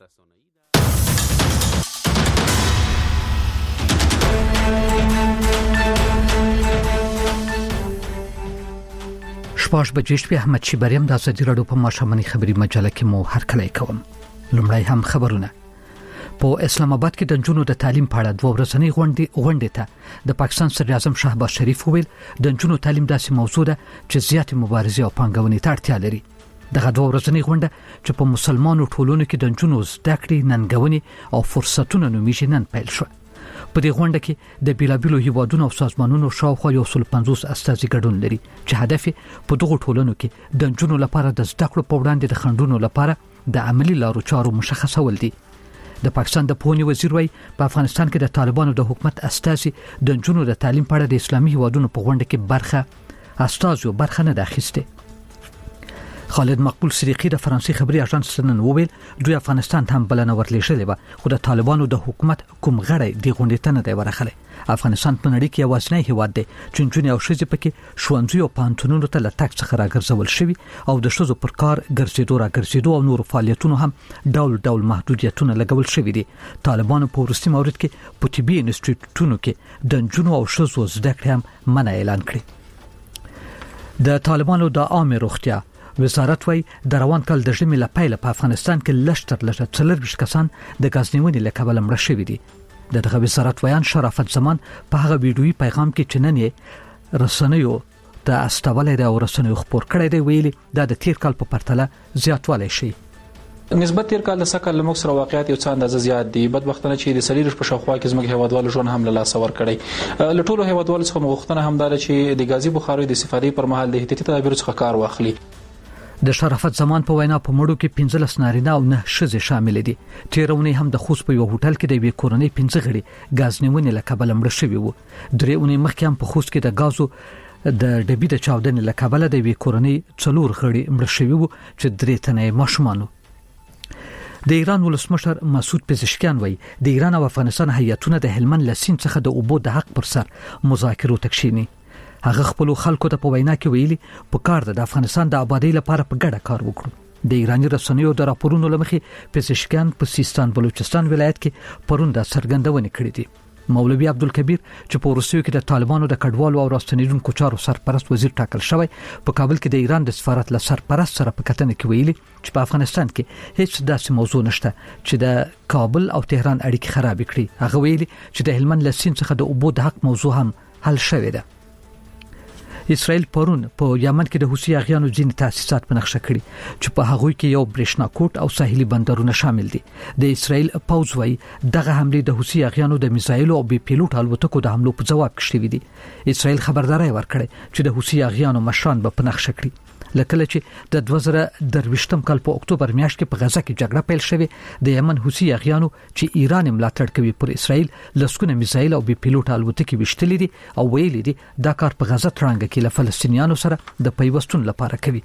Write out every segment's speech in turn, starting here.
شپږ بجې شپې احمد شیبریم د ازادي راډیو په ماشوماني خبري مجله کې مو هرکلی کوم. لومړی هم خبرونه. په اسلام آباد کې د جنونو د تعلیم په اړه دوه ورځنۍ غونډې ته د پاکستان صدر اعظم شهباز شریف وویل د جنونو تعلیم داسې موضوع ده چې زیاتې مبارزې او پانګونې ته اړتیا لري. دغه دوه ورځنۍ غونډه چې په مسلمانو ټولنو کې د جنونو زده کړې ننګونې او فرصتونو نومیږي نن پیل شو. په دې غونډه کې د بیلابیلو هیوادونو او سازمانونو شاوخوا 150 استازي ګډون لري چې هدف په دغه ټولنو کې د جنونو لپاره د زده کړو په وړاندې د خنډونو لپاره د عملی لارو چارو مشخصول دي. د پاکستان د پوهنې وزیر وایي په افغانستان کې د طالبانو د حکومت استازي د جنونو د تعلیم په اړه د اسلامي هیوادونو په غونډه کې برخه نه ده اخیسته. خالد مقبول صدیقی د فرانسې خبري اژانس نن وویل دوی افغانستان ته هم بلنه ورلېږلې و خو د طالبانو د حکومت کوم غړی د غونډې ته نه دی ورغلی. افغانستان په نړۍ کې یوازینی هیواد دی چې جنونې او ښځې پکې ښوونځي او پوهنتونونو ته له تګ څخه راګرځول شوي او د ښځو پر کار ګرځېدو او نور فعالیتونو هم ډول محدودیتونه لګول شوي دي. طالبانو په وروستي مورد کې په طبي انسټیټیوټونو کې د جنونو او ښځو زده کړې هم منع اعلان کړې. د طالبانو د عامه روغتیا وزارت وای د روان کال د ژمي لپاره په افغانستان کې لشتر 40 کسان د غاز نیونې له کبله مړه شوي دي. دغه وزارت وایان شرافت زمان په هغه ویډیوي پیغام کې چې نن یې رسنیو ته استولې د رسنیو خبر کړی دی ویلي دا د تیر کال په پرتله زیاتوالی شي. نسبت تیر کال د سکل لموږ سره واقعیت یو څه اندازه زیات دي. بدبختانه چې د سلیریش په شاوخوا کې زموږ هیوادوالو ژوند هم له لاس ور کړی. له ټولو هیوادوالو څخه مغوښتنه هم ده چې د غازي بخاري د استفادې پر مهال د احتیاطي تدابیرو څخه کار واخلي. د شرافت زمان په وینا په مړو کې 15 نارینه او 9 ښځې شامل دي. تیرونه هم د خوست په یو هوټل کې د وی کورنۍ 15 غړي غاز نیونې له کبله مړه شوي وو. درېونه مخکې هم په خوست کې د غازو د ډبې د چاودنې له کبله د وی کورنۍ 4 غړي مړه شوي وو چې 3 تنه ماشومان. د ایران ولسمشر مسعود پزشکیان وایي د ایران او افغانستان هیئتونه د هلمند لسین څخه د اوبو د حق پر سر مذاکرو تکشینی. هغه خپل خلکو ته په وینا کې ویلي په کار د افغانستان د آبادی لپاره په ګډه کار وکړو. د ایرانی رسنیو د راپورونو لمخې پزشکیان په سیستان بلوچستان ولایت کې پرون د څرګندونې کړې دي. مولوی عبدالکبیر چې په روسیې کې د طالبانو د کډوالو او راستنیدونکو چارو سرپرست وزیر ټاکل شوی په کابل کې د ایران د سفارت له سرپرست سره په کتنه کې ویلي چې په افغانستان کې هیڅ داسې موضوع نشته چې د کابل او تهران اړیکې خراب کړي. هغه ویلي چې د هلمند لسین څخه د اوبو د حق موضوع هم حل شوی ده. اسرائیل پرون په یمن کې د حوثي اغیانو ځینې تاسیسات په نقشه کړي چې په هغه کې یو برېښنا کوټ او ساحلي بندرونه شامل دي. د اسرائیل پوځ وايي دغه حمله د حوثي اغیانو د میزایل او بي پیلوټ الوتکو د حملو په جواب کې شوې دي. اسرائیل خبرداري ورکړه چې د حوثي اغیانو مشران به په نقشه کړي. لکه چې د 2023 کال په اکتوبر میاشت کې په غزه کې جګړه پیل شوه د یمن حوثي اغیانو چې ایران ملاتړ کوي پر اسرائیل لسکونه میزایل او بي پیلوټ الوتکې وشتلې دي او ویلي دي دا کار په غزه ترانګه کې له فلسطینیانو سره د پیوستون لپاره کوي.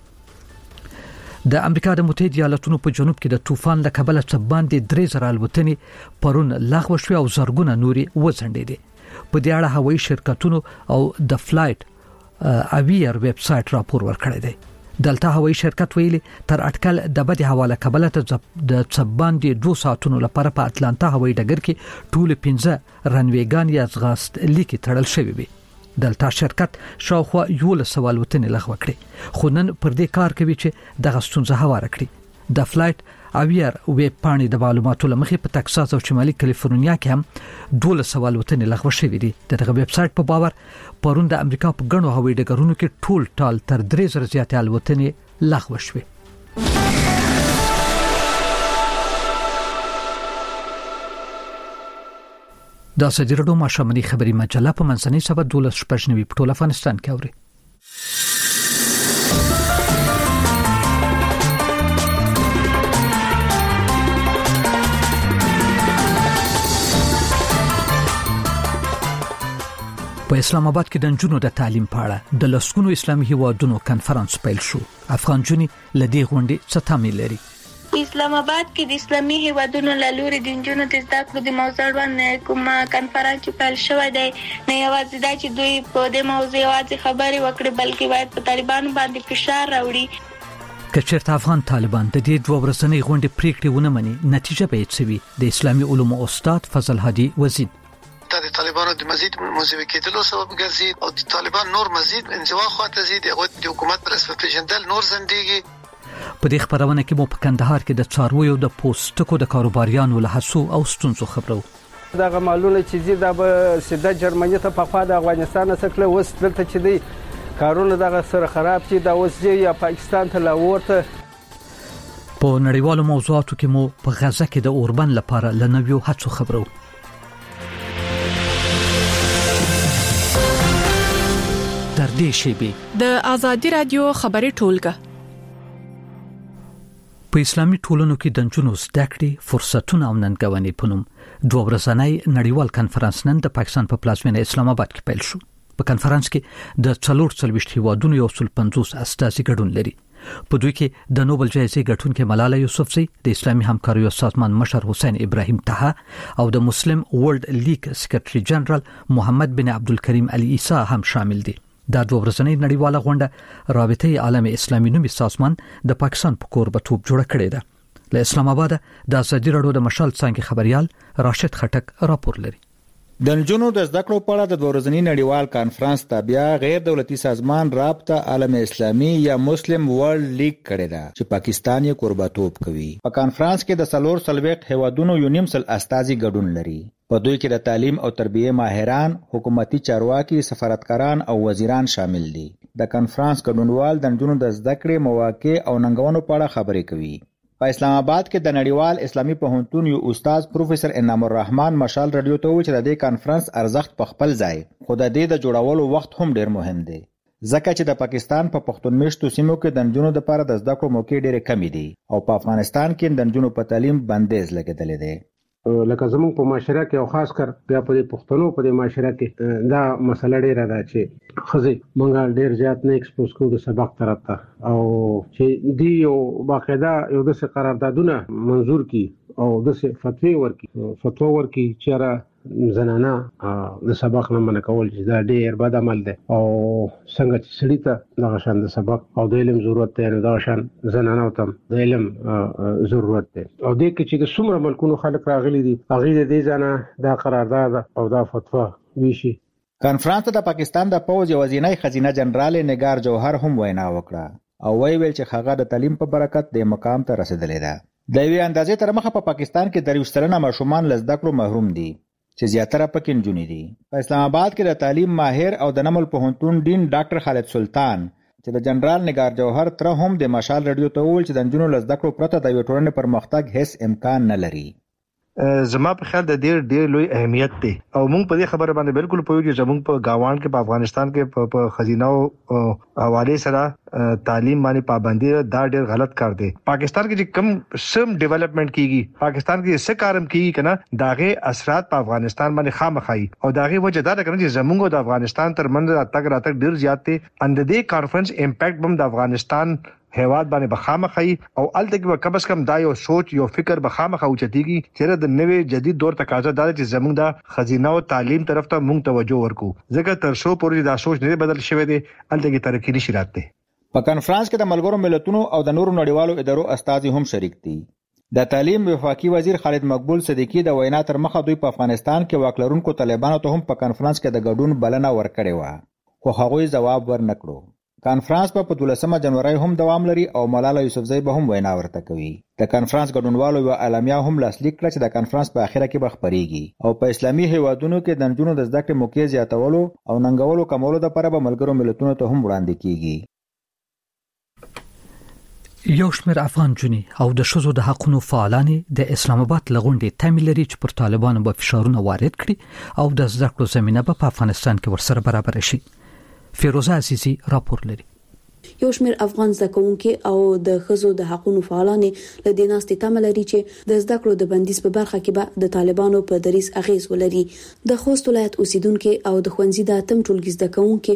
د امریکا د متحده ایالاتونو په جنوب کې د طوفان له کبله څه باندې 3000 الوتنې پرون لغوه شوې او زرګونه نوري وځنډېدې. په دې اړه هوایي شرکتونو او د فلایټ اویر ویب سټ راپور ورکړی دی. دلته هوایي شرکت ویلي تر اټکل د بده حواله کبله ته د څباندې 2 ساعتونو لپاره په اتلانتا هوایي ډګر کې ټول 15 رنویګان یا ځغاست لیکي تړل شوی وي. دلته شرکت شاوخوا 1100 الوتنې لغوه کړې خو نن پر دې کار کوي چې دغه ستونزه هواره کړي. د فلایټ اویر ویب پاڼې د معلوماتو لمخې په تکساس او شمالي کالیفورنیا کې هم 1200 الوتنې لغوه شوې دي. دغه ویب سټ په باور پرون د امریکا په غنو هوایي ډګرونو کې ټول تر 3000 زیاتې الوتنې لغوه شوې. دا سجرډو ماشومنی خبري مجله په منځنۍ سبا 12 شپږنوي په ټول افغانستان کې اوري. په اسلام آباد کې د جنونو د تعلیم په اړه د لسکونو اسلامي هیوادونو کانفرنس پیل شو. افغان جونی لدی غونډې څه تامل لري. اسلام آباد کې د اسلامي هیوادونو لوري د جنونو د زده کړو د موضوع باندې کوم کانفرنس پیل شوی دی. نه یوازې دا چې دوی په دې موضوع یوازې خبرې وکړي بلکې باید په طالبانو باندې فشار راوړي. که چېرته افغان طالبان د دې دوه ورځنۍ غونډې پریکړې ونه مني نتیجه به یې څه وي؟ د اسلامي علومو استاد فضل هادي وزیر د طالبانو د مزید منزوي کېدلو سبب ګرځي او د طالبان نور مزید انزوا خواته زیات هغه د حکومت پر اساس پیژندل نور زندګي. په دې خبرونه کې مو په کندهار کې د څارویو د پوستکو د کاروباریانو له هڅو او ستونزو خبرو. دغه مالونه چې زی د سیده جرمني ته په خوا د افغانستان څخه وس دلته چې دی کارونه دغه سره خراب دي د اوسجی یا پاکستان ته لاور ته. په نړیوالو موضوعاتو کې مو په غزه کې د اوربند لپاره لنویو هڅو خبرو. در دې شیبه د آزادی رادیو خبري ټولګه په اسلامي ټولنو کې د نجونو زده کړې فرصتونه او ننګونې په نوم دوه ورځنی نړیوال کنفرانس نن د پاکستان په پلازمینه اسلام آباد کې پیل شو. په کنفرانس کې د 440 هیوادونو یو 50 استازي ګډون لري. په دوی کې د نوبل جایزې ګټونکې ملاله یوسفزۍ، د اسلامي همکاریو سازمان مشر حسین ابراهیم طه او د مسلم ورلد لیگ سیکریټري جنرال محمد بن عبدالکریم علي عیسی هم شامل دي. دا دوه ورځنۍ نړیواله غونډه رابطه عالم اسلامي نومي سازمان د پاکستان په کوربتوب جوړه کړې ده. له اسلام آباد د ازادي رادیو د مشال څنګه خبريال راشد خټک راپور لري. د نجونو د زده کړو په اړه د دوه ورځني نړیوال کانفرنس تابع غیر دولتي سازمان رابطه عالم اسلامي یا مسلم ورلد لیگ کړی دا چې پاکستان یې کوربتوب کوي. په کانفرنس کې د 440 هیوادونو یو نیم سل استازي ګډون لري. په دوی کې د تعلیم او تربیه ماهران، حکومتي چارواکي، سفارتکاران او وزیران شامل دي. د کانفرنس ګډونوال د نجونو د زده کړې مواقع او ننګونو په اړه خبرې کوي. په اسلام آباد کې د نړیوال اسلامي پوهنتون یو استاد پروفیسور انعام الرحمن مشال رادیو ته وویل چې د دې کانفرنس ارزښت په خپل ځای، خو د دې د جوړولو وخت هم ډیر مهم دی ځکه چې د پاکستان په پښتون میشتو سیمو کې د نجونو لپاره د زده کړو موقع ډېرې کمې دي او په افغانستان کې د نجونو په تعلیم بندیز لګېدلی دی. لکه زموږ په معاشره کې او خاص کر بیا په پښتنو په معاشره کې دا مسله ډیره ده چې خزي مونږ ډیر زیات نه ایکسپوز کوو د سبق طرف ته او چې دی یو باقاعده یو د قراردادونه منظور کی او د فتوا ورکی چې زنانه د سبق نه منع کول چې دا ډیر بد عمل دی او څنګه چې سړی ته د شان د سبق او د علم ضرورت دی نو دا شان زنانه ته د علم ضرورت دی او د کې چې د څومره ملکونو خلک راغلي دي هغه د دې ځنه دا قرارداد او دا فتوا ویشي. کانفرنس د پاکستان د پوز یوازینی خزینه جنرال نگار جوهر هم وینا وکړه او ویل چې هغه د تعلیم په برکت د مقام ته رسیدلی ده. د یوې اندازې تر مخه په پاکستان کې 30% ماشومان له زده کړو محروم دي چې زیاتره پکې نجونې دي. په اسلام آباد کې د تعلیم ماهر او د نمل پوهنتون ډین ډاکټر خالد سلطان چې د جنرال نگار جوهر تر هم د مشال رادیو ته وویل چې د نجونو له زده کړو پرته د یوې ټولنې پرمختګ هیڅ امکان نه لري. زما په خیال د ډیر لوی اهمیت دی او موږ په دې خبره باندې بالکل پوهیږو چې زموږ په گاوان کې په افغانستان کې په خزینو حواله سره تعلیم باندې پابندي دا ډیر غلط کار دی. پاکستان کې چې کم سم ډیولپمنٹ کیږي پاکستان کې څه کارم کیږي کنه داغه اثرات په افغانستان باندې خامخایي او داغه وجه دا ده چې زموږ د افغانستان ترمنځ راتګ ډیر زیات دی. اند دې کانفرنس امپیکټ بم د افغانستان هیواد باندې بخامخی او الته کې کم از کم دا یو سوچ یو فکر بخامخ اوچتيږي چې د نوې جدید دور تقاضا ده چې زموږ د خزینه او تعلیم طرف ته موږ توجه ورکو ځکه تر څو پورې دا سوچ نه بدل شوی دی الته کې ترقی نشي راته. په کانفرنس کې د ملګرو ملتونو او د نورو نړیوالو ادارو استازي هم شریک دي. د تعلیم وفاقي وزیر خالد مقبول صدیقی د وینا تر مخه دوی په افغانستان کې واکلرونکو طالبانو ته هم په کانفرنس کې د ګډون بلنه ورکړې و خو هغوی ځواب ورنکړو. کانفرنس په 12 جنوري هم دوام لري او ملاله یوسفزۍ به هم وینا ورته کوي. د کانفرنس ګډونوالو یو اعلامیه هم لاسلیک کړه چې د کانفرنس په اخره کې به خبريږي او په اسلامي هیوادونو کې د نجونو د زده کړې موقع زیاتولو او ننګولو کمولو لپاره به ملګرو ملتونو ته هم وړاندې کیږي. یو شمېر افغان جونی او د شذو د حقونو فعالان د اسلام آباد لغونډې تمه لري چې پر طالبانو به فشارونه وارد کړي او د زده کړو زمينه په افغانستان کې ورسره برابر شي. فیروزه عزیزی راپور لري. یو شمېر افغان زده کوونکي او د ښځو د حقوقو فعالان له دې ناستې تمه لري چې د زده کړو د بندیز په برخه کې به د طالبانو په دریځ اغیز ولري. د خوست ولایت اوسیدونکو او د ښوونځي د اتم ټولګي زده کوونکي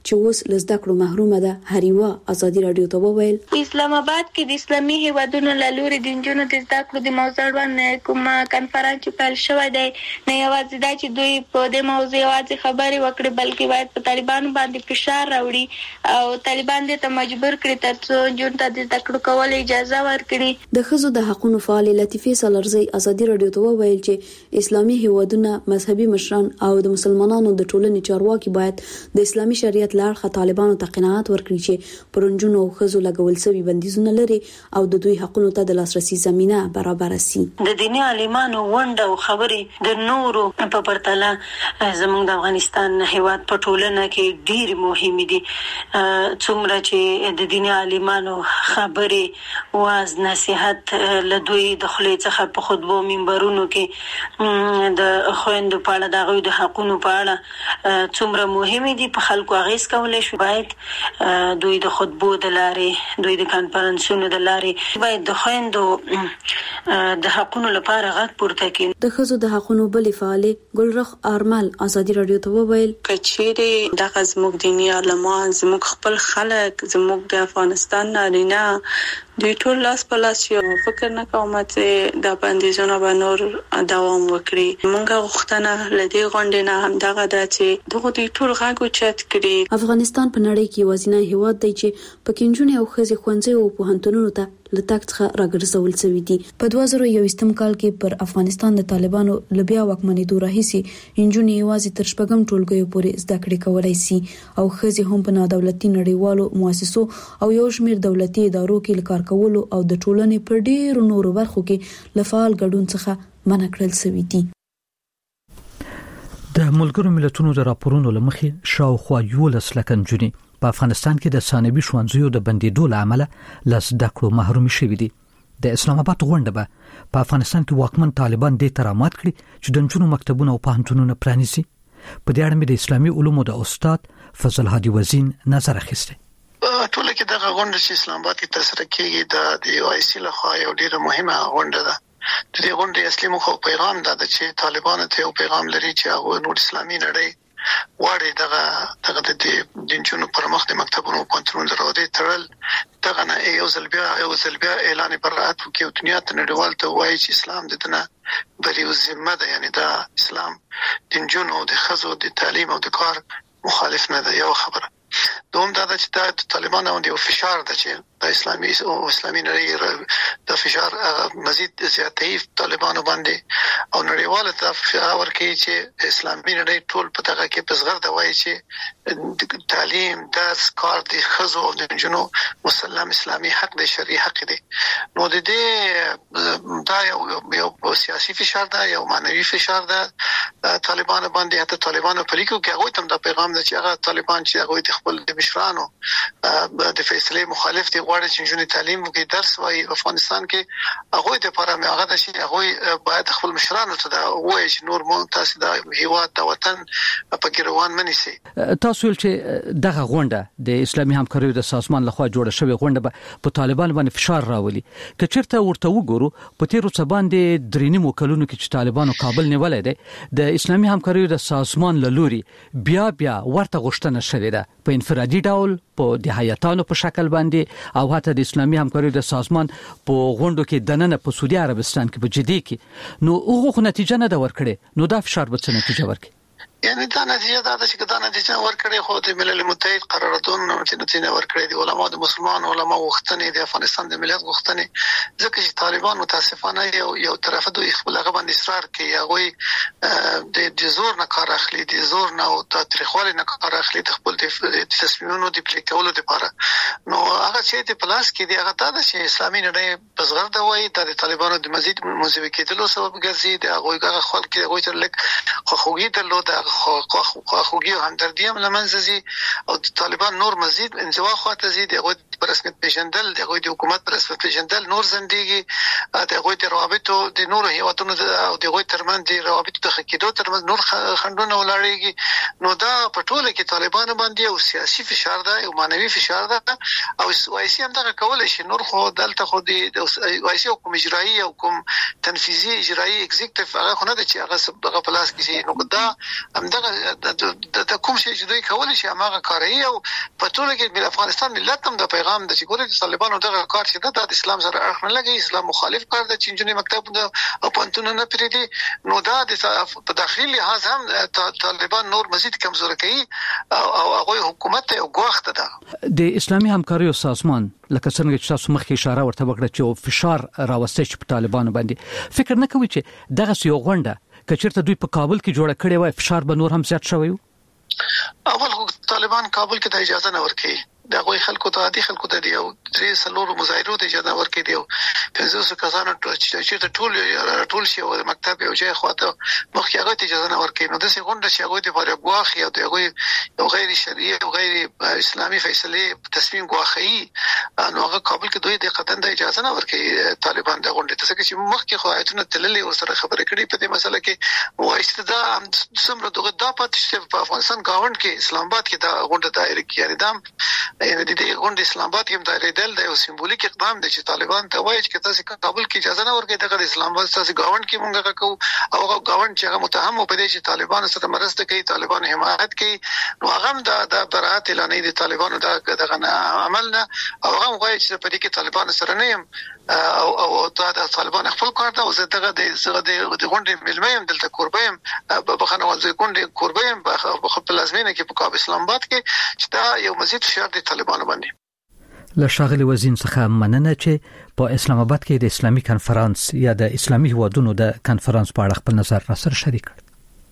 چې اوس لزده کړو محرومه ده. هریوا ازادي رادیو ته وویل اسلام آباد کې د اسلامي هیوادونو لوري د جنونو د زده کړو د موضوع باندې کوم کانفرنس پیل شوی دی. نه یوازې دا چې دوی په دې موضوع یوازې خبرې وکړي بلکې باید په طالبانو باندې فشار راوړي او طالبان دې ته مجبور کړي ترڅو جون ته د زده کړو کول اجازه ورکړي. د خزو د حقوقو فعال لطیفه سالرزی ازادي رادیو ته وویل چې اسلامي هیوادونه مذهبي مشران او د مسلمانانو د ټولنې چارواکي باید د اسلامي شریعت لارښه طالبانو ته قناعت ورکړي چې پرونجونو او خزو لګول شوی بندیزونه لري او د دوی حقوقو ته د لاسرسي زمينه برابر شي. د دیني عالمانو ونده او خبرې د نورو په پرتله زموږ د افغانستان هیواد په ټولنه کې ډیر مهمه دي. څومره چې د دیني عالمانو خبرې واز نصيحت له دوی د خلې څخه په خطبو منبرونو کې د خويندو په اړه د غوي د حقوقو په اړه څومره مهمه دي په خلکو اغیز کولای شي. باید دوی د خطبو د لارې دوی د کانفرنسونو د لارې باید د خويندو د حقوقو لپاره غږ پورته کړي. د خزو د حقوقو بلې فعال ګلرخ ارمل ازادي رادیو ته وویل کچېره د زموږ دیني علماء زموږ خپل خلک زموږ د افغانستان نارینه دوی ټول لاس په لاس یو فکر نه کوم چې د بندیزونو به نور دوام وکړي. موږ غوښتنه لدی غونډې نه هم دغه د چې دغه دوی ټول غاګو چت کړي. افغانستان په نړۍ کې وزینه هیواد دی چې پکینجونه او خزي خوندزي او پوهنتونونو ته لټاک څخه راګرځول شوی دي. په 2021 کال کې پر افغانستان د طالبانو لبیا واکمنېدو راهیسي انجونې یوازې تر شپږم ټولګیو پورې زده کړې کولای شي او خزي هم په نادولتي نړیوالو مؤسسو او یو شمېر دولتي ادارو کې لکار کولو او د ټولنې پر ډیرو نورو برخو کې لفعال ګډون څخه منع کړل شوی دي. د ملګرو ملتونو د راپورونو لمخې شاوخوا 11 لک نجونې په افغانستان کې د ثانوي ښوونځیو د بندیدو له امله له زده کړو محروم شوي دي. د اسلام آباد غونډه به په افغانستان کې واکمن طالبان دې ترامات کړي چې د نجونو مکتبونه او پوهنتونونه پرانیزي. په دې اړه مې د اسلامي علومو د استاد فضل هادي وزین نظر اخیسته. ټول کې دغه غونډه چې اسلام آباد کې ترسره کیږي د یو آی سی لخوا یو ډیره مهمه غونډه ده. د دې غونډې اصلي موخه او پیغام دا ده چې طالبانو ته یو پیغام لري چې هغه نور اسلامي نړۍ واړي دغه د جنونو پر مخ د مکتبونو او پانتونو دروازې تړل دغه نه یو ځل بیا اعلان برائت وکړي او دنیا ته نړیوال ته وایي چې اسلام د دنه بریو ذمه ده. یعنی دا اسلام د جنونو د خزو د تعلیم او د کار مخالف نه ده. یو خبره دوم دا چې د طالبانو د فشار د چې د اسلامي نړۍ د فشار مزید زیاتې طالبانو باندې او نړیواله ته ورکړي چې اسلامي نړۍ ټول په دغه کې پزغر د وایي چې تعلیم درس کار د خزو او د جنو مسلم اسلامي حق د شرعي حق دی. نو د دې دا یو سیاسي فشار ده یو معنوي فشار ده طالبانو باندې. حتی طالبانو په لیکو کې هغه تم دا پیغام ده چې هغه طالبان چې هغه خپل د مشرانو د فیصله مخالف دي غواړي چې جنونو تعلیم وکړي درس وایي افغانستان کې هغه د لپاره مې هغه د شي هغه باید خپل مشرانو ته دا وایي چې نور مونږ تاسو د هیواد د وطن په ګروان منی سي. تاسو چې دغه غونډه د اسلامي همکاریو د سازمان لخوا جوړه شوې غونډه په طالبان باندې فشار راولي. که چیرته ورته وګورو په تیرو څه باندې درینی وکولونو کې چې طالبانو کابل نیولای دی د اسلامي همکاریو د سازمان لوري بیا ورته غوښتنه شوې ده په انفرادي ډول په دهایتانو په شکل باندې او حتی د اسلامي همکاریو د سازمان په غونډو کې دننه په سعودي عربستان کې په جدي کې نو هغه نتیجه نه دا ورکړي نو دا فشار به څه نتیجه ورکړي. یعنی دا نتیجه دا چې دا نتیجه ورکړي خو د ملل متحد قراردادونو نتیجه ورکړي دي علماء د مسلمان علماء غوښتنې د افغانستان د ملت غوښتنې ځکه چې طالبان متاسفانه یو طرفه دوی خپل هغه باندې اصرار کوي هغه د زور نه کار اخلي د زور نه او د تاریخوالي نه کار اخلي د خپل د تصمیمونو د پلي کولو لپاره. نو هغه چې د پلاس کې دی هغه دا چې اسلامي نړۍ بزغر دا وایي د طالبانو د مزید منځوي کېدلو سبب ګرځي د هغه خلک کې هغه تر لک خوږی درلوده خوږی او همدردی هم لمنځي او طالبان نور مزید انزوا خواته زی د پر رسمیت پیژندل د حکومت پر رسمیت پیژندل نور زندګي د روابطو د نور هیوادونو او د ترمن د روابطو د خکېدو ترمن نور خندونه ولاړيږي. نو دا په ټوله کې طالبان باندې او سیاسي فشار ده او مانوي فشار ده او وایسي هم دا کولای شي نور خو دلته خو د وایسي حکومت اجرایی او حکومت تنفيذي اجرایی ایگزیکټیو هغه خو نه ده چې هغه په لاس کې نو دا همدغه د کوم شي چې دوی کولی شي هغه کوي او په ټول کې د افغانستان ملت هم د پیغام د چې ګوري طالبانو دغه کار چې د اسلام سره اړه نه لګي، اسلام مخالف کار د چینجنې مکتب او پانتون نه پریدي، نو دا د داخلي لحاظ هم طالبان نور مزید کمزور کوي او هغه حکومت یو غوښته ده. د اسلامي همکارۍ سازمان لکه څنګه چې تاسو مخکې اشاره ورته وکړه چې فشار راوستي چې په طالبانو باندې، فکر نه کوي چې دغه یو غونډه کچېرته دوی په کابل کې جوړه کړې وای فشار به نور هم زیات شوی وي؟ اول طالبان کابل کې د اجازه نه ورکړي، دا غوي خلکو ته عادي خلکو ته دی او درې سلور مظاهرو ته اجازه ورکړي دی، 500 کسانو چې ټول شي او مکتب یو ځای خواته مخکې هغه ته اجازه نه ورکړي، نو د څه غونډه چې هغه ته پر غواخي او دغه یو غیر شرعي او غیر اسلامي فیصله تصمیم غواخي، نو هغه کابل کې دوی د قطن د اجازه نه ورکړي طالبان د غونډه ته، چې مخکې خو آیتونه تللي او سره خبرې کړي په دې مسله کې، وایسته دا څومره دغه د پاتې په افغانستان گاوند کې اسلام آباد کې دا غونډه دایره کې یعنی دا د دې غونډې اسلام آباد کې دایره د یو سمبولیک اقدام دی چې طالبان ته وایي چې تاسو کابل کې اجازه نه ورکړئ، دغه اسلام آباد تاسو گاوند کې مونږه کوو او هغه گاوند چې هغه متهم په دې چې طالبان سره مرسته کوي، طالبان حمایت کوي، نو هغه د برائت اعلان دي طالبانو دغه عمل نه، او هغه وایي چې په دې کې طالبان سره نه يم او دا طالبان خپل کار ته او زه دغه د غونډې ملمم دلته قربایم بخنه ولزه غونډې قربایم په خپل لازمینه کې په کابل اسلام آباد کې چې دا یو مزید فشار دی طالبانو باندې. له ښاغلي وزین څخه مننه چې په اسلام آباد کې د اسلامي کانفرنس یا د اسلامي هیوادونو د کانفرنس په اړه خپل نظر را سره شریک کړ.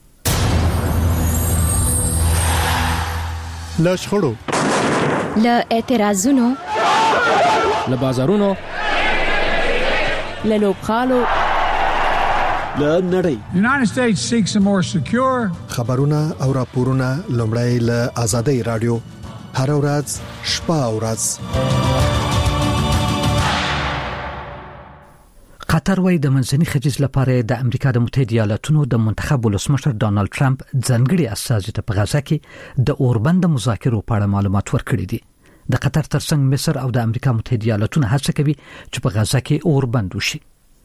له شخړو، له اعتراضونو، له بازارونو، له لوبغالو، له نړۍ. United States seeks a more secure. خبرونه او راپورونه لومړی له آزادۍ رادیو هر ورځ شپه او ورځ. قطر وايي د منځني ختیځ لپاره د امریکا د متحده ایالاتونو د منتخب ولسمشر ډانلډ ټرمپ ځانګړي استازي ته په غزا کې د اوربند مذاکرو په اړه معلومات ورکړي دي. د قطر ترڅنګ مصر او د امریکا متحده ایالاتونو هڅه کوي چې په غزا کې اوربند وشي.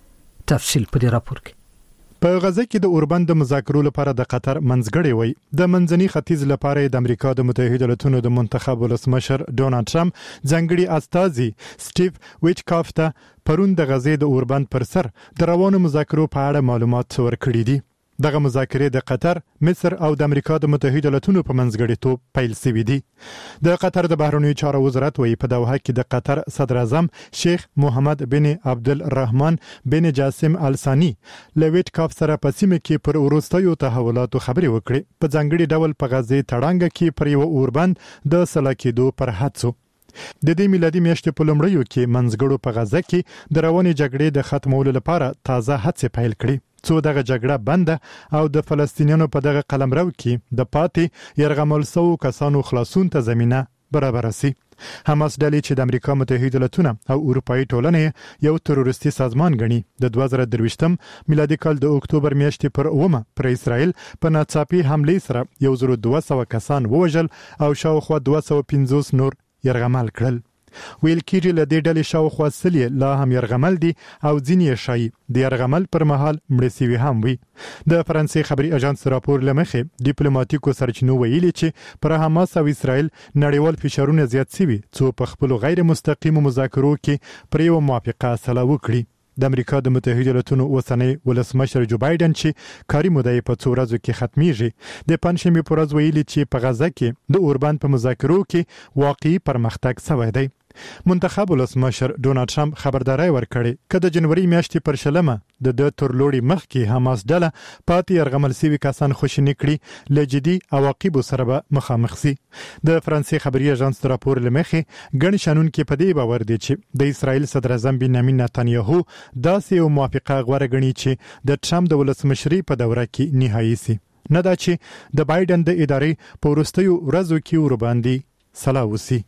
تفصیل په دې راپور کې. په غزا کې د اوربند مذاکرو لپاره د قطر منځګړی وي د منځني ختیځ لپاره د امریکا د متحده ایالاتونو د منتخب ولسمشر ډونالد ټرمپ ځانګړي استازي سټیو ویټکاف ته پرون د غزا د اوربند پر سر د روانو مذاکرو په اړه معلومات ورکړي دي. دغه مذاکرې د قطر، مصر او د امریکا د متحده ایالاتونو په منځګړیتوب پیل شوې دي. د قطر د بهرنیو چارو وزارت وايي په دوحه کې د قطر صدر اعظم شیخ محمد بن عبدالرحمن بن جاسم ال ثاني لویټ کاف سره په سیمه کې پر وروستیو تحولاتو خبرې وکړې. په ځانګړي ډول په غزې تړانګه کې پر یو اوربند د سلاکېدو پر هڅو. د دې میلادي میاشتې په لومړیو کې منځګړو په غزه کې د روانې جګړې د ختمولو لپاره تازه هڅې پیل کړې، څو دغه جګړه بنده او د فلسطینیانو په دغه قلمرو کې د پاتې يرغمل سو کسانو خلاصون ته زمينه برابر سي. حماس ډلې چې د امریکا متحده ایالاتونو او اروپאי ټولنې یو تروریستي سازمان غني د 2023م میلادي کال د اکتوبر میاشتې پر 9 پر اسرائیل په ناڅاپي حمله سره 1200 کسان ووژل او شاوخوا 250 نور يرغمل کړل. ویل کېږي له دې ډلې شاوخوا سلې لا هم يرغمل دي او ځینې شایي د يرغمل پر مهال مړ شوي هم وي. د فرانسې خبري اژانس راپور لمخې ډیپلوماټیکو سرچینو ویلي چې پر حماس او اسرائیل نړیوال فشارونه زیات شوي څو په خپل غیر مستقیم مذاکرو کې پر یو موافقه سلا وکړي. د امریکا د متحده ایالاتونو اوسنی ولسمشر جو بایدن چې کاري موده په څو ورځو کې ختميږي د پنځمې پر ورځ ویلي چې په غزا کې د اوربند په مذاکرو کې واقعي پرمختګ شوی دی. منتخب ولسمشر ډونالد ټرمپ خبرداري ورکړي چې د جنوري میاشتې پر شلمه د ترلوړي مخ کې حماس ډله پاتې يرغمل سوي کسان خوشی نکړي لجدي عواقب سره به مخامخ سي. د فرانسې خبري اژانس راپور لمخې ګڼ شانون کې پدې باور دي چې د اسرائیل صدر اعظم بنیامین نتنیاهو داسې یو موافقه غوړه غني چې د ټرمپ د ولسمشري په دوره کې نهایي سي، نه دا چې د بایدن د ادارې په وروستیو ورځو کې ور باندې سلا وسی.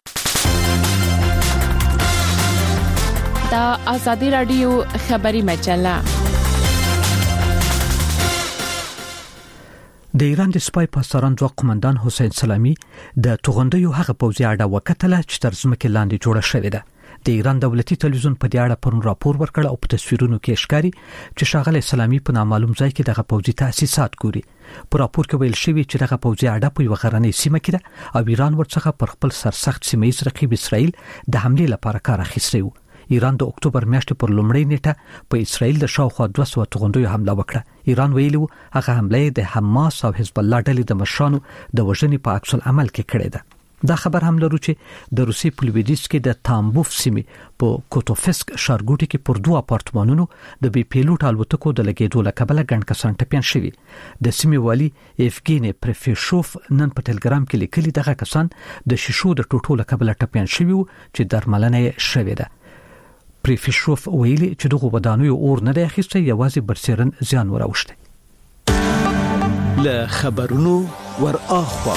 دا آزادی رادیو خبری مجله. د ایران د سپای پاسداران ځواک قومندان حسین سلامی د توغندیو هغه پوځي اډه وکټله چې تر ځمکې لاندې جوړه شوې ده. د ایران دولتي تلویزیون په دې اړه پرون راپور ورکړ او په تصویرونو کې ښکاري چې ښاغلی سلامي په نامعلوم ځای کې دغه پوځي تاسیسات ګوري. په راپور کې ویل شوی چې دغه پوځي اډه په یو غرنۍ سیمه کې ده او ایران ورڅخه پر خپل سرسخت سیمه‌ییز رقیب اسرائیل د حملې لپاره کار اخیستی و. ایران د اکتوبر میاشتې پر لومړۍ نیټه په اسرائیل د شاوخوا 200 توغندیو حمله وکړه. ایران ویلي هغه حمله د حماس او حزب الله ډلې د مشرانو د وژنې په عکس العمل کې کړې ده. دا خبر هم لرو چې د روسي په لویدیځ کې د تامبوف سیمې په کوتوفسک ښارګوټي کې پر 2 اپارتمانونو د بي پیلوټ الوتکو د لګیدو له کبله ګڼ کسان ټپیان شوي. د سیمې والي ایفګینی پرفیشوف نن په ټلګرام کې لیکلي دغه کسان د شیشو د ټوټو له کبله ټپیان شوي وو چې درملنه یې شوې ده. پرفیشوف ویلي چې دغه ودانیو اور نه دی اخیستی، یوازې برسېرن زیان وراوښتی. له خبرونو ور اخوا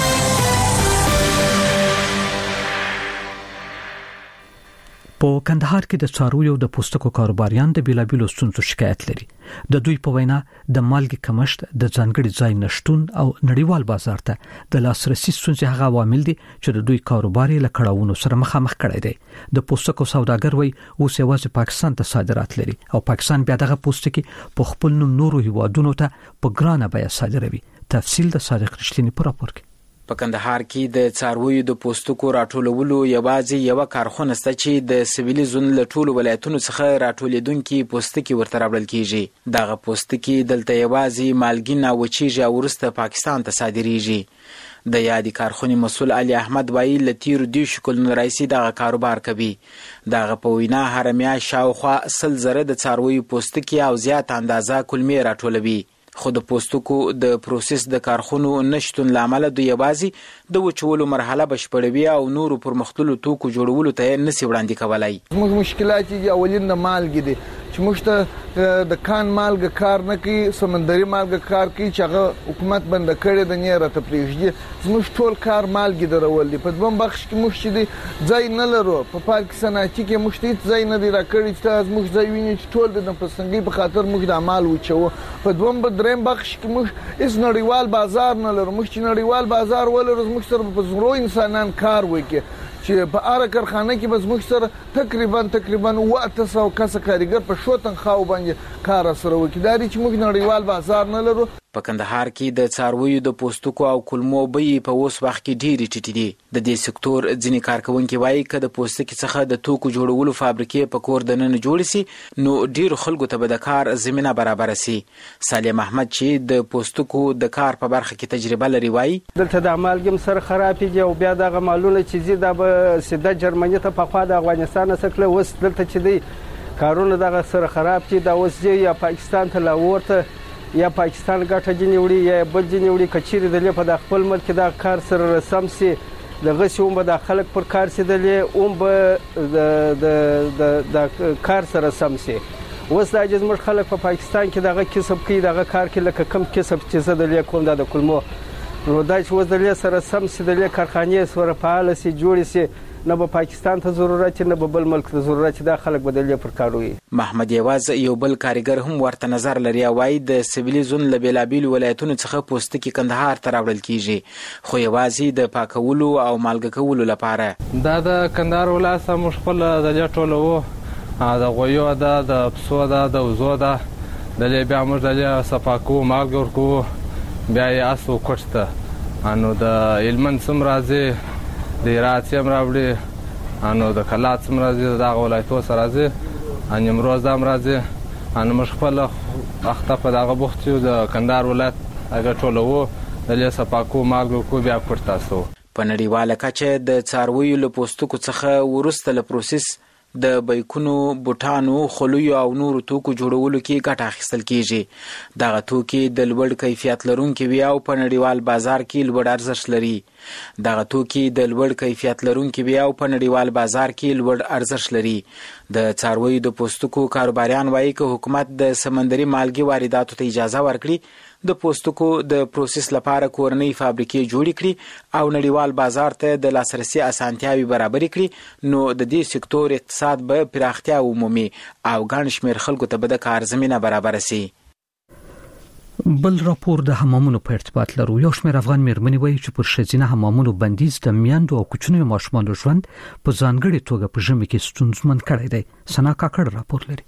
په کندهار کې د څارویو د پوستکو کاروباریان د بیلابیلو ستونزو شکایت لري. د دوی په وینا د مالګې کمښت، د ځانګړي ځای نشټون او نړیوال بازار ته د لاسرسي ستونزې هغه عوامل دي چې د دوی کاروبار له کړاوونو سره مخامخ کړي دي. د پوستکو سوداګر وایي اوس یوازې پاکستان ته صادرات لري او پاکستان بیا دغه پوستکي په خپل نوم نورو هیوادونو ته په ګرانه بیه صادروي. تفصیل د صادق رښتینی په راپور کې. په کندهار کې د څارویو د پوستکو راټولولو یوازې یو کارخونه شته چې د سویلي زون له ټولو ولایتونو څخه راټولیدونکي پوستکي ورته راوړل کیږي. دغه پوستکي دلته یوازې مالګین او وچیږي او وروسته پاکستان ته صادریږي. د یادې کارخونې مسؤل علي احمد وایي له تیرو 10 کلونو راهیسې دغه کاروبار کوي. دغه په وینا هر میاشت شاوخوا 100 زره د څارویو پوستکي او زیات اندازه کلمې راټولوي. خو د پوستکو د پروسس د کارخونو نشټون لامل د یوازې د وچولو مرحله بشپړوي او نورو پرمختللو توکو جوړولو ته نسی وړاندې کولای. موږ مشکلات چې اولین د مالګې دي چې موږ ته د کان مالګه کار نه کوي، سمندري مالګه کار کوي چې هغه حکومت بند کړي د نه راته پریږدي. زموږ ټول کار مالګې درول دي. په دوم بخش کې موږ چې ځای نه لرو، په پاکستان کې موږ ته ځای نه دی راکړی چې موږ ځای ویني چې ټول د پسنګي په خاطر موږ د عمل وچو. په دوم دریم بخش کې موږ اس نړیوال بازار نه لرو. موږ چې نړیوال بازار ولرو موږ سره په زرو انسانان کار وکړي چې په اړه کارخانه کې بس موږ سره تقریبا 800 کس کارګر په شوتن خاو باندې کار سره وکړي چې موږ نړیوال بازار نه لرو. په کندهار کې د څارویو د پوستکو او کلمو بیې په اوس وخت کې ډېرې ټیټې دي. د دې سکتور ځینې کارکونکي وایي که د پوستکي څخه د توکو جوړولو فابریکې په کور دننه جوړ شي نو ډېرو خلکو ته به د کار زمینه برابر شي. صالح محمد چې د پوستکو د کار په برخه کې تجربه لري وایي دلته د مالګم سره خرابېږي او بیا دغه مالونه چې زی د سیده جرمني ته په خوا د افغانستان څخه وس دلته چې دی کارونه دغه سره خراب دي. دا اوس یا پاکستان ته لاورته یا پاکستان ګټه جنې وړي یا بل جنې وړي کچېرې د په د خپل ملک دا کار سره رسم سي دغه شوم به د خلک پر کار سي د د کار سره سم سي. اوس د اجازه مر خلک په پاکستان کې دغه کسب کوي، دغه کار کې لکه کم کسب چې زه د کوم د کلمو نو دا چې وز د سره سم سي د کارخانې سره فعال سي جوړ سي نه به پاکستان ته ضرورت نه به بل ملک ته ضرورت دا خلک بدلې پر کاروي. محمد یواز یو بل کارګر هم ورته نظر لري او وايي د سویلي زون له بیلابیل ولایتونو څخه پوستکي کندهار ته راوړل کیږي خو یوازې د پاکولو او مالګه کولو لپاره. دا د کندهار ولایت مش خپل د ټولو د غویو د پسو د وزو د بیا موږ د صفاکو مالګه ورکو بیا یې اسو کوټه انو د علمن سم راځي د راتیم راوړي انو د کلات سم راځي د ولایتو سره راځي ان امروز هم راځي ان مش خپل اخته په دغه بوخت د کندهار ولایت هغه ټولو د صفاکو مالګه کو بیا پورتاسو. په نړیواله کچه د څارویو له پوستکو څخه ورسته له پروسس د بیکونو، بوټانو، خلویو او نورو توکو جوړولو کې ګټه اخیستل کیږي. دغه توکي د لوړ کیفیت لرونکي وي او په نړیوال بازار کې لوړ ارزښت لري. دغه توکي د لوړ کیفیت لرونکي وي او په نړیوال بازار کې لوړ ارزښت لري. د څارویو د پوستکو کاروباریان وایي که حکومت د سمندري مالګې وارداتو ته اجازه ورکړي د پوستکو د پروسس لپاره کورنۍ فابریکې جوړې کړي او نړیوال بازار ته د لاسرسي اسانتیاوي برابر کړي نو د دې سکتور اقتصاد به پراختیا ومومي او ګڼ شمېر خلکو ته به د کار زمینه برابر شي. بل راپور د حمامونو په ارتباط لرو. یو شمېر افغان مېرمنې وایي چې پر ښځینه حمامونو بندیز د میندو او کوچنیو ماشومانو ژوند په ځانګړي توګه په ژمي کې ستونزمن کړی دی. سنا کاکړ راپور لري.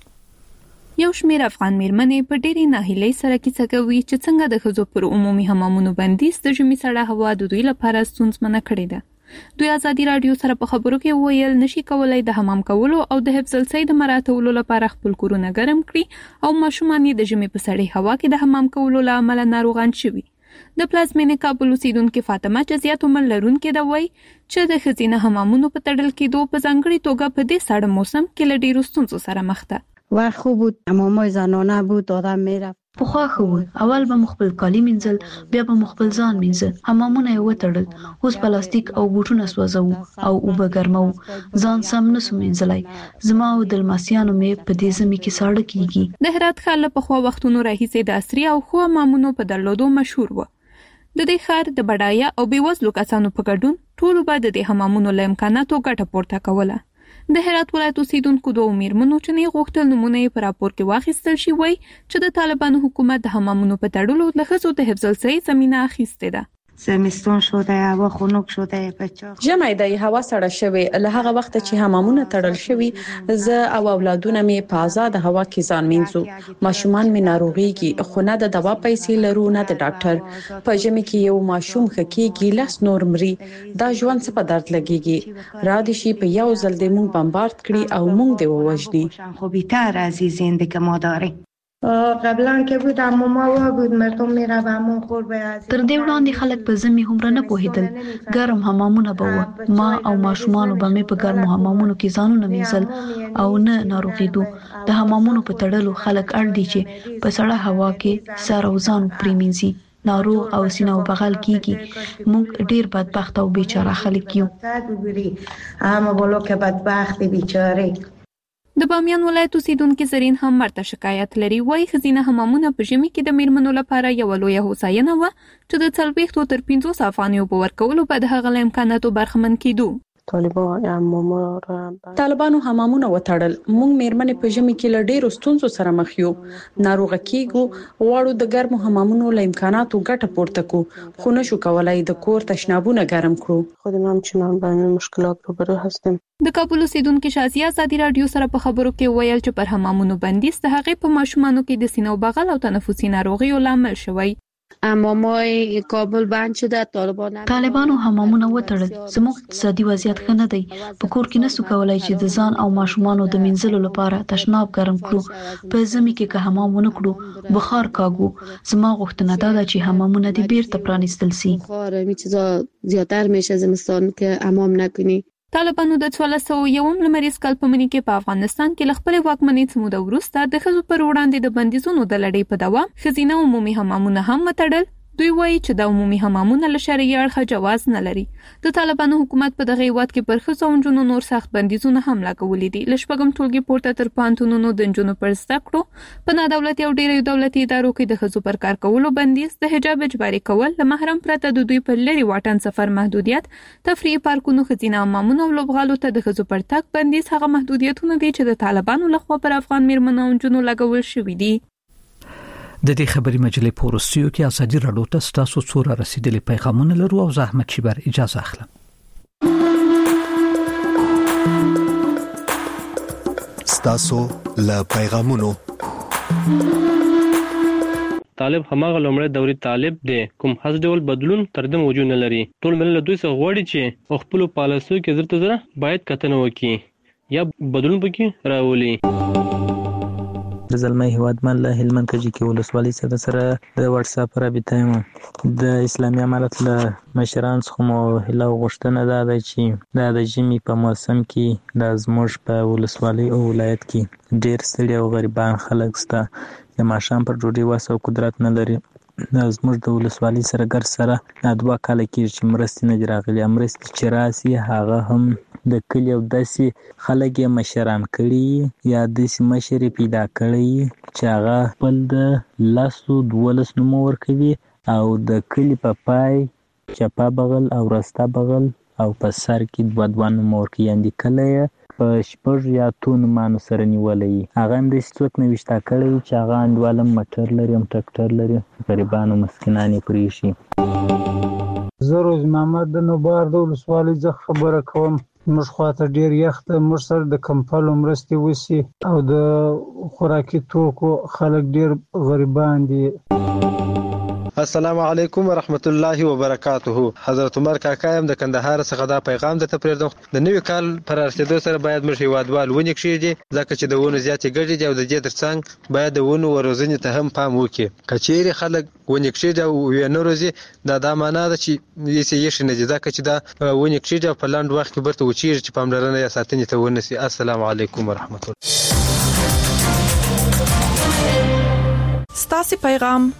یو شمېر افغان مېرمنې په ډېرې ناهیلۍ سره کیسه کوي چې څنګه د ښځو پر عمومي حمامونو بندیز د ژمي سړه هوا د دوی لپاره ستونزمنه کړې ده. دوی ازادي رادیو سره په خبرو کې ویل نشي کولای د حمام کولو او د حفظ الصحې د مراعاتولو لپاره خپل کورونه ګرم کړي او ماشومان د ژمي په سړې هوا کې د حمام کولو له امله ناروغان شوي. د پلازمینې کابل اوسیدونکو فاطمه جزیات عمر لرونکې دا وایي چې د ښځینه حمامونو په تړل کېدو په ځانګړي توګه په دې سړه موسم کې له ډېرو ستونزو سره مخ ده. و خوب بود، حمامای زنانه بود، آدم میرفت. پخوا خو اول به مخبل کالی منزل بیا به مخبل ځان منزل حمامونه یې وتړل. اوس پلاستیک او بوټونه سوځو او اوبه ګرمو ځان سم نسو منزلای. زما او د لمسیانو مې په دې زمي کې ساړه کیږي. د هرات ښار په خوا وختونو راهیسې د عصري او خو حمامونو په درلودو مشهور و. د دې ښار د بډایه او بیوزلو کسانو په ګډون ټول به د حمامونو له امکاناتو ګټه پورته کوله. د هرات ولایت اوسیدونکو دوه مېرمنو چې نه غوښتل نمونه یې په راپور کې واخیستل شي وایي چې د طالبانو حکومت د حمامونو په تړلو د ښځو د حفظ الصحې زمینه اخیستې ده. زمستون شده هوا خنک شده بچا ژمی دی هوا سړه شوی له هغه وخت چې حمامونه تړل شوی زه او اولادونه مې په آزاد هوا کې ځان مینځو. ماشومان مې ناروغيږي خو نه د دوا پیسې لرو نه د ډاکټر. په ژمی کې یو ماشوم خکېږي لاس نور مري. دا ژوند څه په درد لګيږي. را دي شي په یو ځل د مونږ بمبارد کړي او مونږ دی ووجني. خو بیتر از این زندگی ما داریم. قبلا که بود حمام هوا بود مردم میره به حمام خور به تر دې وړاندې خلک په زمي هم نه پوهیدل. ګرم حمامونه به و. ما او ماشومان به مې په ګرمو حمامونو کې ځانونه مینځل او نه ناروغېدو. د حمامونو په تړلو خلک اړ دي چې په سړه هوا کې سر او ځان پریمینځي. ناروغ او سینه او بغل کیږي. موږ ډیر بدبخت او بیچاره خلک یو. اما بولو که بدبخت بیچاره. د بامیان ولایت اوسیدونکو زرین هم مرته شکایت لري. وایي ښځینه حمامونه په ژمي کې د میرمنو لپاره یو لویه هوساینه و چې د 40 تر 50 افغانیو په ورکولو په دغه امکاناتو برخمن کیدو. طالبانو حمامونه وتړل. مونږ میرمنې په ژمي کې له ډېرو ستونزو سره مخ یو. ناروغه کیږو. غواړو د ګرمو حمامونو له امکاناتو ګټه پورته کو خو نشو کولای د کور تشنابونه ګرم کړو. خودم همچنان با این مشکلات روبرو هستیم. د کابل اوسیدونکو شازیه ازادي رادیو سره په خبرو کې ویل چې پر حمامونو بندیز د هغې په ماشومانو کې د سینې او بغل او تنفسي ناروغیو لامل شوی. حمامای کابل بند شده. طالبانو حمامونه وتړل. زموږ اقتصادي وضعیت ښه نه دی. په کور کې نسو کولای چې د ځان او ماشومانو د منځلو لپاره تشناب ګرم کړو. په زمي کې که حمام ونه کړو بخار کاږو. زما غوښتنه دا ده چې حمامونه دې بیرته پرانیستل سي. بخار می چیزا زیاتر میشه زمستان که حمام نکنی. طالبانو د 1401 لمریز کال په منځ کې په افغانستان کې ل خپل واکمنۍ څخه وروسته د ښځو پر وړاندې د بندیزونو د لړۍ په دوام ښځینه عمومي حمامونه هم وتړل. دوی وایي چې د عمومي حمامونه له شرعي اړخه جواز نه لري. د طالبانو حکومت په دغه هیواد کې پر ښځو او نجونو نور سخت بندیزونه هم لګولي دي. له شپږم ټولګي پورته تر پوهنتونونو د نجونو پر زده کړو په نادولتي او ډیرو دولتي ادارو کې د ښځو پر کار کولو بندیز، د حجاب اجباري کول، له محرم پرته د دوی پر لري واټن سفر محدودیت، تفریحي پارکونو، ښځینه حمامونو او لوبغالو ته د ښځو پر تګ بندیز هغه محدودیتونه دي چې د طالبانو لخوا پر افغان میرمنو او نجونو لګول شوي دي. د دې خبري مجلې پورستیو کې ازادي رادیو ته تاسو څوره رسیدلي پیغامونه لرو او زحمت شبر اجازه اخلم. تاسو له پیغامونو طالب هماغه لومړی دوري طالب دی کوم هڅ ډول بدلون تر دې موجود نه لري. ټول ملت دوی څخه غواړي چې خپل پالیسیو کې زړه باید کتنه وکړي یا بدلون پکې راولي. د زلمۍ هیوادمن له هلمند کجې کې ولسوالۍ سره د واتس اپ رابطه یم. د اسلامي امارت له مشران څخه مو هیله غوښتنه ده چې د ژمي په موسم کې د زموږ په ولسوالۍ او ولایت کې ډېر ستړي او غریبان خلک شته چې ماښام پر ډوډۍ وس او قدرت نه لري. زموږ د ولسوالۍ سره ګر سره 2 کاله کېږي چې مرستې نه دي راغلي. مرستې چې راسي هغه هم د کلي او داسې خلک یې مشران کړي یا داسې مشر پیدا کړي چې هغه خپل د 10-12 نومو ورکوي او د کلي په پای چپا بغل او رستا بغل او په سر کې 2 نومو ورکوي. یعنې کله یې په 6 یا 3 مانو سره نیولې هغه هم د څوک نه وشتا کړی چې هغه اندوالم مټر لري ټرکټر لري غریبانو مسکینانو پرې شي. زه روز محمد د نوبار د ولسوالۍ څخه خبره کوم. موږ خواته ډیر یخ ده، موږ سره د کمپلو مرستې وسی او د خوراکي توکو خلک ډیر غریبان دي. السلام علیکم ورحمت الله وبرکاته. حضرت عمر کاکا يم د کندهار څخه دا پیغام د تپریدم. د نوي کال پر رسیدو سره باید موږ هیوادوال ونی کړي ځکه چې د ونو زیاتې ګډې دي او د دې ترڅنګ باید د ونو وروزنې ته هم پام وکړي. کچېری خلک ونی کړي او ونه روزي دا معنا ده چې یې نه دي ځکه چې دا ونی کړي په لاند وخت کې برته وچیږي چې پاملرنه یا ساتنې ته ونسي. السلام علیکم ورحمت الله. ستاسو پیغام